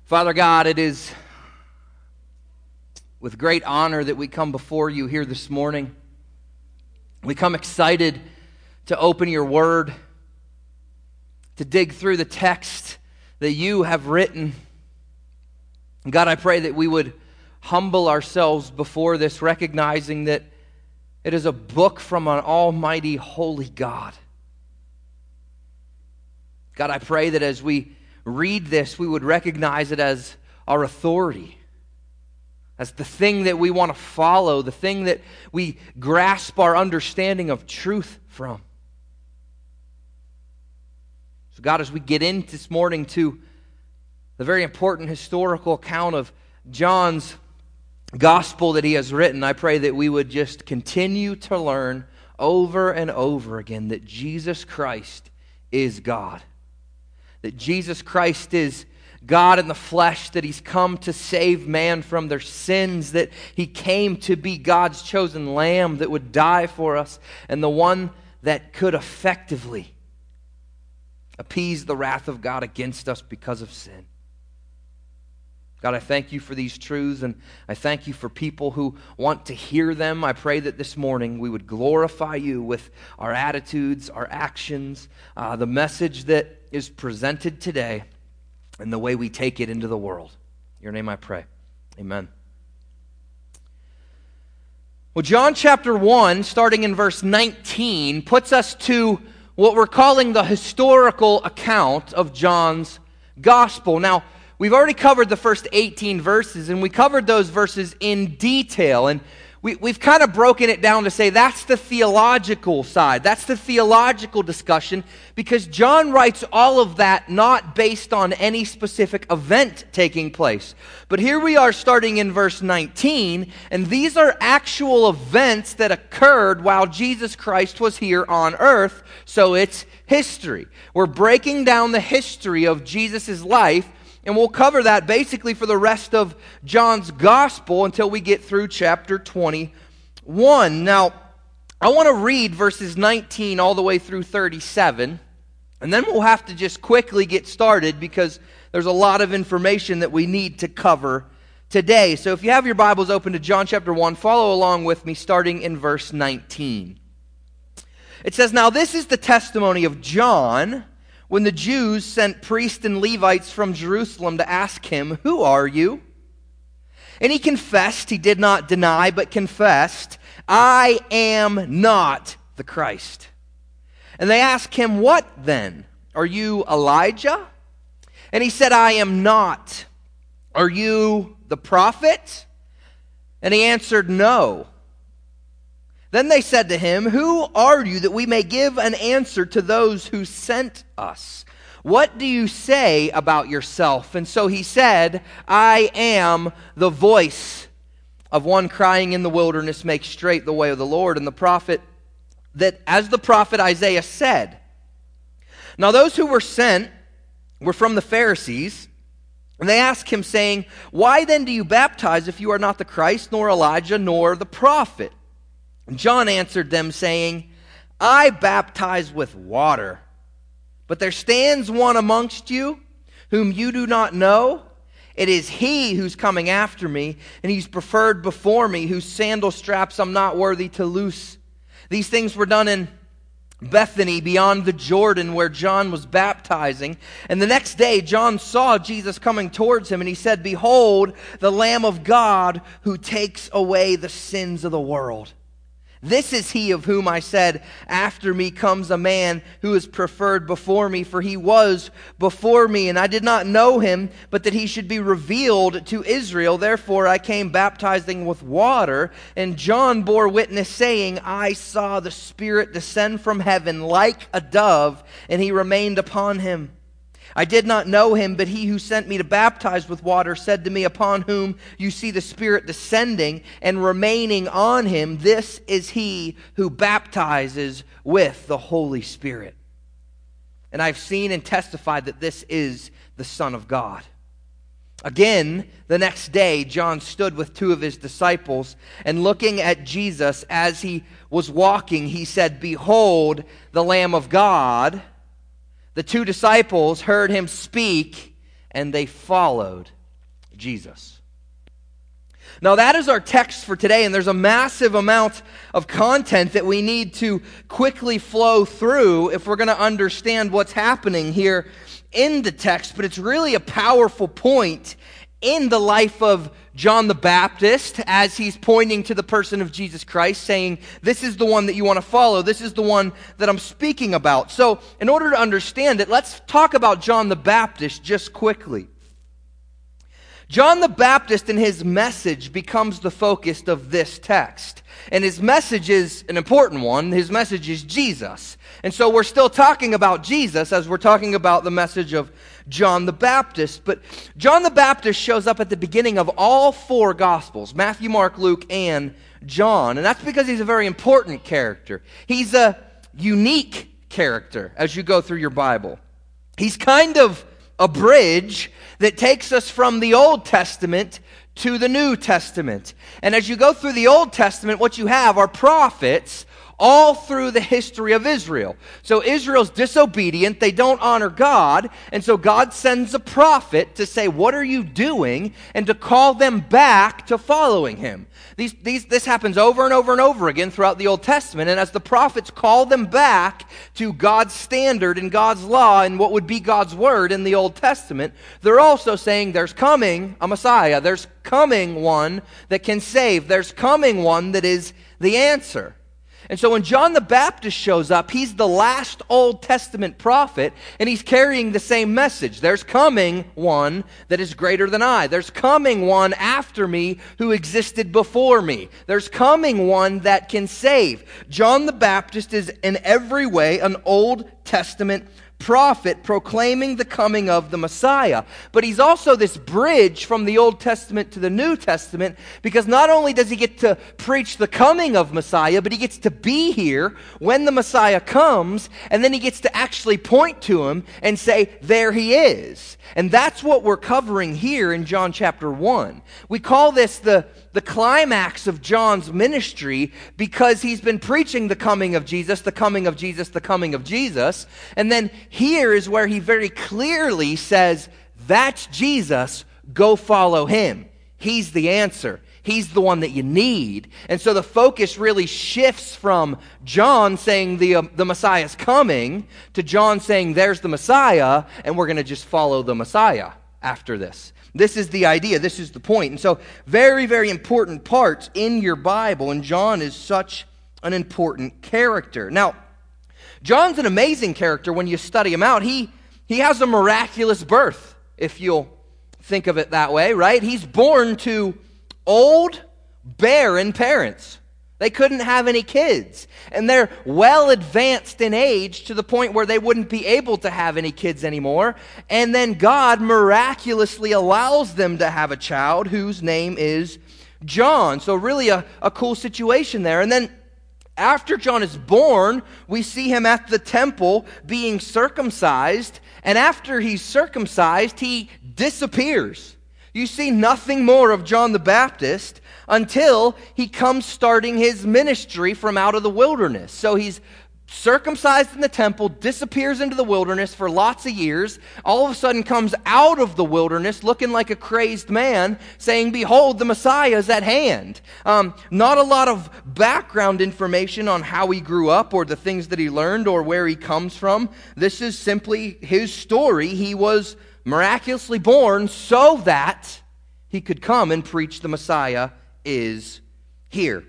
Father God, it is with great honor that we come before you here this morning. We come excited to open your word, to dig through the text that you have written. God, I pray that we would humble ourselves before this, recognizing that it is a book from an almighty, holy God. God, I pray that as we read this, we would recognize it as our authority, as the thing that we want to follow, the thing that we grasp our understanding of truth from. So God, as we get in this morning to the very important historical account of John's gospel that he has written, I pray that we would just continue to learn over and over again that Jesus Christ is God. That Jesus Christ is God in the flesh, that he's come to save man from their sins, that he came to be God's chosen lamb that would die for us, and the one that could effectively appease the wrath of God against us because of sin. God, I thank you for these truths, and I thank you for people who want to hear them. I pray that this morning we would glorify you with our attitudes, our actions, the message that is presented today, and the way we take it into the world. In your name I pray. Amen. Well, John chapter 1, starting in verse 19, puts us to what we're calling the historical account of John's gospel. Now, we've already covered the first 18 verses, and we covered those verses in detail, and we've kind of broken it down to say that's the theological side. That's the theological discussion, because John writes all of that not based on any specific event taking place. But here we are starting in verse 19, and these are actual events that occurred while Jesus Christ was here on earth, so it's history. We're breaking down the history of Jesus' life, and we'll cover that basically for the rest of John's gospel until we get through chapter 21. Now, I want to read verses 19 all the way through 37, and then we'll have to just quickly get started because there's a lot of information that we need to cover today. So if you have your Bibles open to John chapter 1, follow along with me starting in verse 19. It says, "Now this is the testimony of John, when the Jews sent priests and Levites from Jerusalem to ask him, 'Who are you?' And he confessed," he did not deny, but confessed, "I am not the Christ." And they asked him, "What then? Are you Elijah?" And he said, "I am not." "Are you the prophet?" And he answered, "No." Then they said to him, "Who are you, that we may give an answer to those who sent us? What do you say about yourself?" And so he said, "I am the voice of one crying in the wilderness, make straight the way of the Lord." And the prophet, that as the prophet Isaiah said. Now those who were sent were from the Pharisees, and they asked him, saying, "Why then do you baptize if you are not the Christ, nor Elijah, nor the prophet?" And John answered them, saying, "I baptize with water, but there stands one amongst you whom you do not know. It is he who's coming after me, and he's preferred before me, whose sandal straps I'm not worthy to loose." These things were done in Bethany beyond the Jordan where John was baptizing. And the next day John saw Jesus coming towards him, and he said, "Behold, the Lamb of God who takes away the sins of the world. This is he of whom I said, 'After me comes a man who is preferred before me, for he was before me, and I did not know him, but that he should be revealed to Israel. Therefore I came baptizing with water.' And John bore witness, saying, 'I saw the Spirit descend from heaven like a dove, and he remained upon him. I did not know him, but he who sent me to baptize with water said to me, upon whom you see the Spirit descending and remaining on him, this is he who baptizes with the Holy Spirit. And I've seen and testified that this is the Son of God.' Again, the next day, John stood with two of his disciples, and looking at Jesus as he was walking, he said, 'Behold, the Lamb of God.' The two disciples heard him speak, and they followed Jesus. Now that is our text for today, and there's a massive amount of content that we need to quickly flow through if we're going to understand what's happening here in the text, but it's really a powerful point in the life of John the Baptist as he's pointing to the person of Jesus Christ, saying, this is the one that you want to follow. This is the one that I'm speaking about. So in order to understand it, let's talk about John the Baptist just quickly. John the Baptist and his message becomes the focus of this text. And his message is an important one. His message is Jesus. And so we're still talking about Jesus as we're talking about the message of John the Baptist. But John the Baptist shows up at the beginning of all four Gospels, Matthew, Mark, Luke, and John. And that's because he's a very important character. He's a unique character as you go through your Bible. He's kind of a bridge that takes us from the Old Testament to the New Testament. And as you go through the Old Testament, what you have are prophets all through the history of Israel. So Israel's disobedient, they don't honor God, and so God sends a prophet to say, what are you doing? And to call them back to following him. This happens over and over and over again throughout the Old Testament, and as the prophets call them back to God's standard and God's law and what would be God's word in the Old Testament, they're also saying there's coming a Messiah, there's coming one that can save, there's coming one that is the answer. And so when John the Baptist shows up, he's the last Old Testament prophet, and he's carrying the same message. There's coming one that is greater than I. There's coming one after me who existed before me. There's coming one that can save. John the Baptist is in every way an Old Testament prophet proclaiming the coming of the Messiah. But he's also this bridge from the Old Testament to the New Testament, because not only does he get to preach the coming of Messiah, but he gets to be here when the Messiah comes, and then he gets to actually point to him and say, there he is. And that's what we're covering here in John chapter 1. We call this the climax of John's ministry because he's been preaching the coming of Jesus, the coming of Jesus, the coming of Jesus. And then here is where he very clearly says, that's Jesus, go follow him. He's the answer. He's the one that you need. And so the focus really shifts from John saying the Messiah's coming to John saying there's the Messiah, and we're going to just follow the Messiah after this. This is the idea. This is the point. And so very, very important parts in your Bible, and John is such an important character. Now, John's an amazing character when you study him out. He has a miraculous birth, if you'll think of it that way, right? He's born to old, barren parents. They couldn't have any kids. And they're well advanced in age to the point where they wouldn't be able to have any kids anymore. And then God miraculously allows them to have a child whose name is John. So really a cool situation there. And then after John is born, we see him at the temple being circumcised. And after he's circumcised, he disappears. You see nothing more of John the Baptist until he comes starting his ministry from out of the wilderness. So he's circumcised in the temple, disappears into the wilderness for lots of years, all of a sudden comes out of the wilderness looking like a crazed man, saying, behold, the Messiah is at hand. Not a lot of background information on how he grew up or the things that he learned or where he comes from. This is simply his story. He was miraculously born so that he could come and preach the Messiah is here.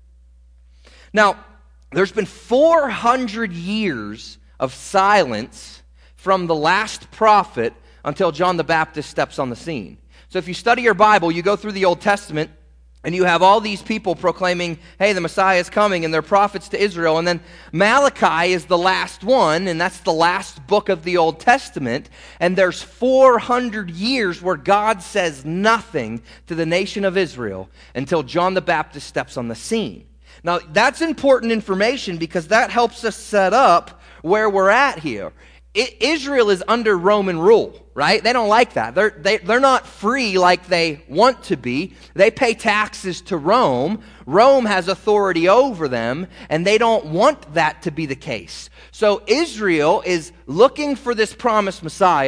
Now, there's been 400 years of silence from the last prophet until John the Baptist steps on the scene. So if you study your Bible, you go through the Old Testament, and you have all these people proclaiming, hey, the Messiah is coming, and they're prophets to Israel. And then Malachi is the last one, and that's the last book of the Old Testament. And there's 400 years where God says nothing to the nation of Israel until John the Baptist steps on the scene. Now, that's important information because that helps us set up where we're at here. Israel is under Roman rule, right? They don't like that. They're not free like they want to be. They pay taxes to Rome. Rome has authority over them, and they don't want that to be the case. So Israel is looking for this promised Messiah,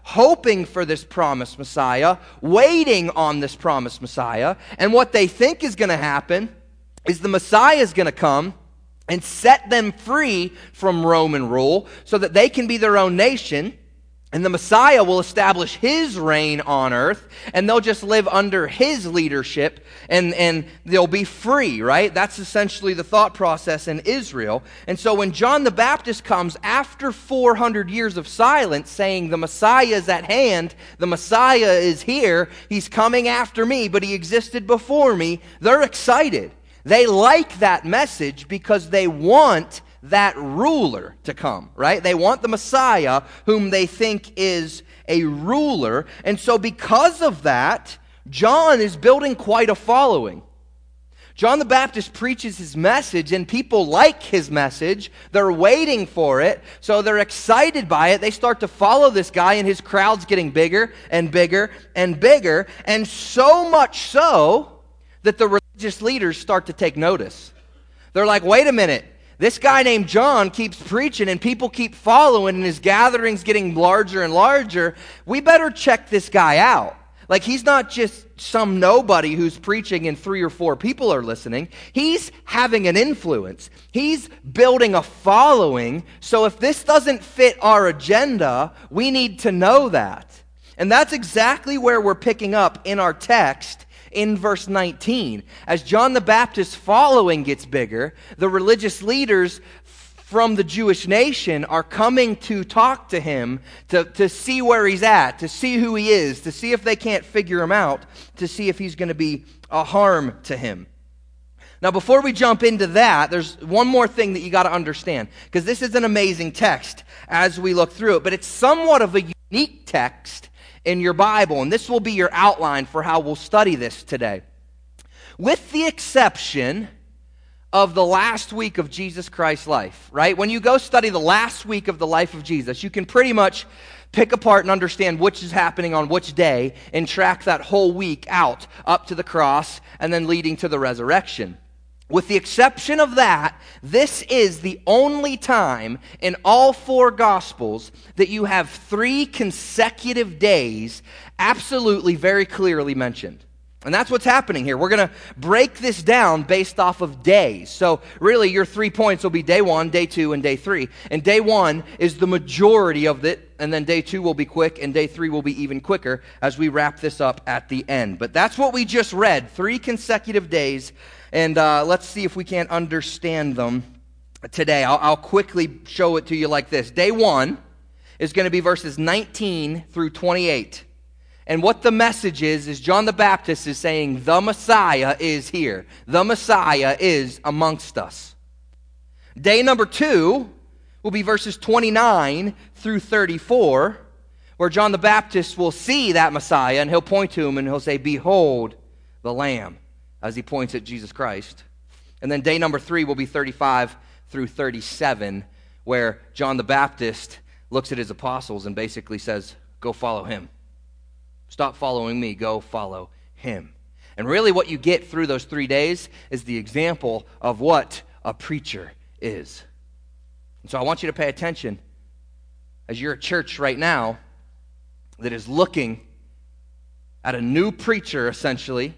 hoping for this promised Messiah, waiting on this promised Messiah. And what they think is going to happen is the Messiah is going to come and set them free from Roman rule so that they can be their own nation. And the Messiah will establish his reign on earth, and they'll just live under his leadership, and they'll be free, right? That's essentially the thought process in Israel. And so when John the Baptist comes after 400 years of silence saying the Messiah is at hand, the Messiah is here, he's coming after me, but he existed before me, they're excited. They like that message because they want that ruler to come, right? They want the Messiah whom they think is a ruler. And so because of that, John is building quite a following. John the Baptist preaches his message, and people like his message. They're waiting for it, so they're excited by it. They start to follow this guy, and his crowd's getting bigger and bigger and bigger, and so much so that the religious leaders start to take notice. They're like, wait a minute. This guy named John keeps preaching and people keep following and his gathering's getting larger and larger. We better check this guy out. Like, he's not just some nobody who's preaching and 3 or 4 people are listening. He's having an influence. He's building a following. So if this doesn't fit our agenda, we need to know that. And that's exactly where we're picking up in our text in verse 19. As John the Baptist's following gets bigger, the religious leaders from the Jewish nation are coming to talk to him, to see where he's at, to see who he is, to see if they can't figure him out, to see if he's going to be a harm to him. Now, before we jump into that, there's one more thing that you got to understand, because this is an amazing text as we look through it, but it's somewhat of a unique text in your Bible, and this will be your outline for how we'll study this today. With the exception of the last week of Jesus Christ's life, right? When you go study the last week of the life of Jesus, you can pretty much pick apart and understand which is happening on which day and track that whole week out up to the cross and then leading to the resurrection. With the exception of that, this is the only time in all 4 Gospels that you have 3 consecutive days absolutely very clearly mentioned. And that's what's happening here. We're going to break this down based off of days. So really your 3 points will be day 1, day 2, and day 3. And day 1 is the majority of it, and then day 2 will be quick, and day 3 will be even quicker as we wrap this up at the end. But that's what we just read, 3 consecutive days. And let's see if we can't understand them today. I'll quickly show it to you like this. Day 1 is going to be verses 19 through 28. And what the message is John the Baptist is saying, the Messiah is here. The Messiah is amongst us. Day number 2 will be verses 29 through 34, where John the Baptist will see that Messiah, and he'll point to him and he'll say, behold the Lamb, as he points at Jesus Christ. And then day number 3 will be 35 through 37, where John the Baptist looks at his apostles and basically says, go follow him. Stop following me, go follow him. And really what you get through those 3 days is the example of what a preacher is. And so I want you to pay attention as you're a church right now that is looking at a new preacher, essentially.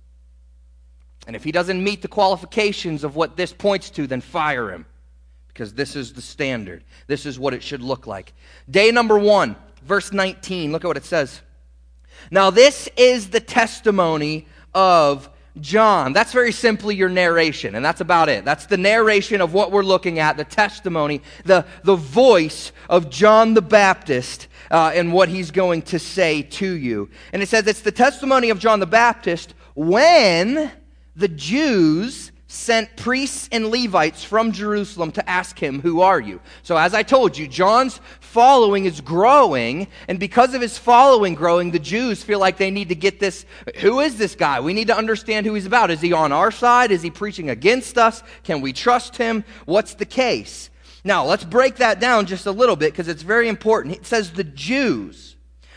And if he doesn't meet the qualifications of what this points to, then fire him. Because this is the standard. This is what it should look like. Day number 1, verse 19. Look at what it says. Now this is the testimony of John. That's very simply your narration, and that's about it. That's the narration of what we're looking at, the testimony, the voice of John the Baptist and what he's going to say to you. And it says it's the testimony of John the Baptist when the Jews sent priests and Levites from Jerusalem to ask him, who are you? So as I told you, John's following is growing, and because of his following growing, the Jews feel like they need to get this, who is this guy? We need to understand who he's about. Is he on our side? Is he preaching against us? Can we trust him? What's the case? Now, let's break that down just a little bit because it's very important. It says the Jews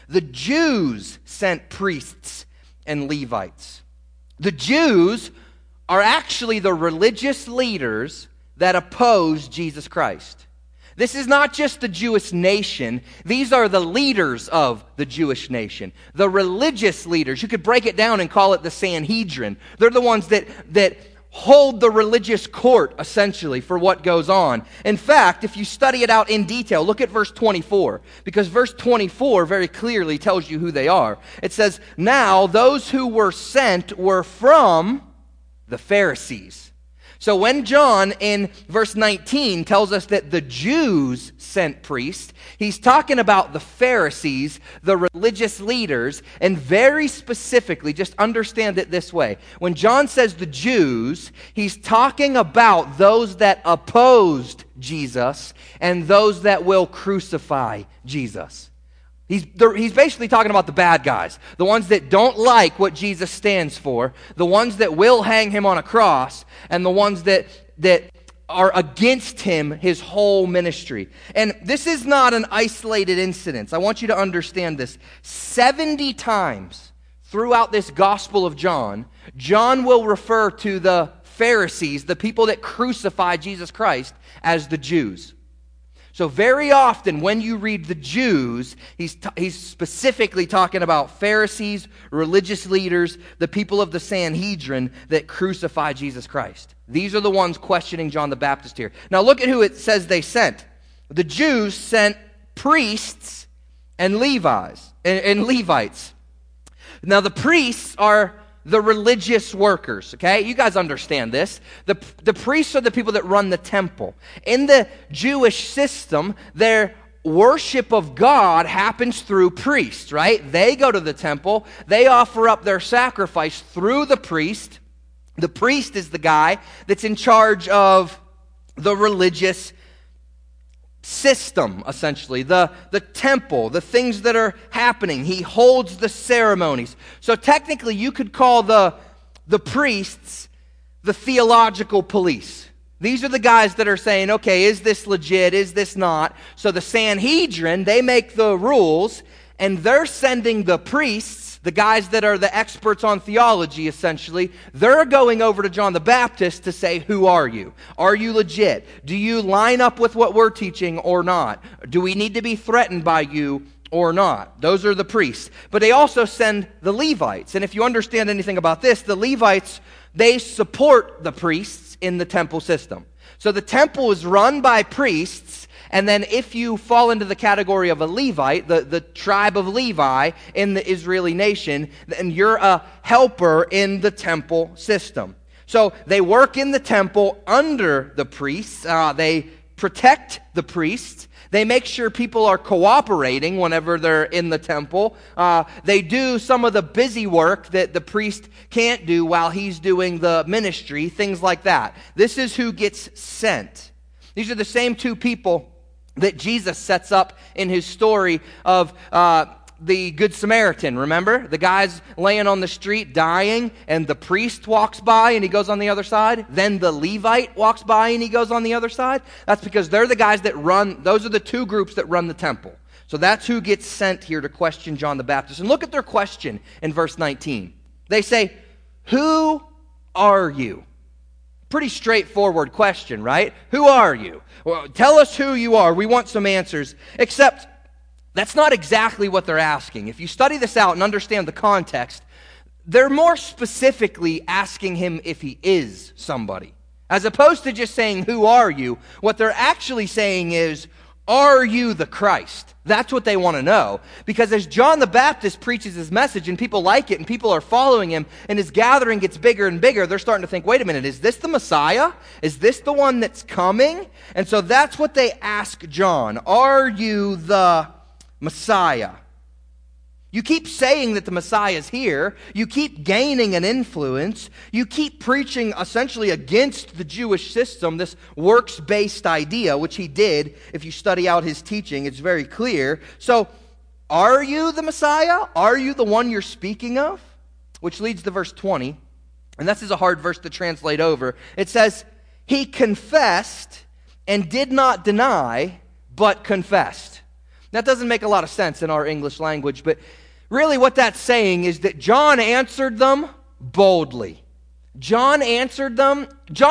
sent priests and Levites. The Jews are actually the religious leaders that oppose Jesus Christ. This is not just the Jewish nation. These are the leaders of the Jewish nation, the religious leaders. You could break it down and call it the Sanhedrin. They're the ones that hold the religious court, essentially, for what goes on. In fact, if you study it out in detail, look at verse 24, because verse 24 very clearly tells you who they are. It says, "Now those who were sent were from the Pharisees." So when John in verse 19 tells us that the Jews sent priests, he's talking about the Pharisees, the religious leaders, and very specifically, just understand it this way. When John says the Jews, he's talking about those that opposed Jesus and those that will crucify Jesus. He's basically talking about the bad guys, the ones that don't like what Jesus stands for, the ones that will hang him on a cross, and the ones that are against him, his whole ministry. And this is not an isolated incident. I want you to understand this. 70 times throughout this Gospel of John, John will refer to the Pharisees, the people that crucified Jesus Christ, as the Jews. So very often when you read the Jews, he's specifically talking about Pharisees, religious leaders, the people of the Sanhedrin that crucified Jesus Christ. These are the ones questioning John the Baptist here. Now look at who it says they sent. The Jews sent priests and Levites. Now the priests are the religious workers, okay? You guys understand this. The priests are the people that run the temple. In the Jewish system, their worship of God happens through priests, right? They go to the temple. They offer up their sacrifice through the priest. The priest is the guy that's in charge of the religious system, essentially, the temple, the things that are happening. He holds the ceremonies. So technically, you could call the priests the theological police. These are the guys that are saying, okay, is this legit? Is this not? So the Sanhedrin, they make the rules, and they're sending the priests, the guys that are the experts on theology, essentially, they're going over to John the Baptist to say, who are you? Are you legit? Do you line up with what we're teaching or not? Do we need to be threatened by you or not? Those are the priests. But they also send the Levites. And if you understand anything about this, the Levites, they support the priests in the temple system. So the temple is run by priests. And then if you fall into the category of a Levite, the tribe of Levi in the Israeli nation, then you're a helper in the temple system. So they work in the temple under the priests. They protect the priests. They make sure people are cooperating whenever they're in the temple. They do some of the busy work that the priest can't do while he's doing the ministry, things like that. This is who gets sent. These are the same two people that Jesus sets up in his story of the Good Samaritan. Remember? The guy's laying on the street dying, and the priest walks by and he goes on the other side. Then the Levite walks by and he goes on the other side. That's because they're the guys that run, those are the two groups that run the temple. So that's who gets sent here to question John the Baptist. And look at their question in verse 19. They say, who are you? Pretty straightforward question, right? Who are you? Well, tell us who you are. We want some answers. Except that's not exactly what they're asking. If you study this out and understand the context, they're more specifically asking him if he is somebody. As opposed to just saying, who are you? What they're actually saying is, are you the Christ? That's what they want to know. Because as John the Baptist preaches his message and people like it and people are following him and his gathering gets bigger and bigger, they're starting to think, wait a minute, is this the Messiah? Is this the one that's coming? And so that's what they ask John. Are you the Messiah? You keep saying that the Messiah is here. You keep gaining an influence. You keep preaching essentially against the Jewish system, this works-based idea, which he did. If you study out his teaching, it's very clear. So, are you the Messiah? Are you the one you're speaking of? Which leads to verse 20. And this is a hard verse to translate over. It says, he confessed and did not deny, but confessed. That doesn't make a lot of sense in our English language, but really what that's saying is that John answered them boldly. John answered them. John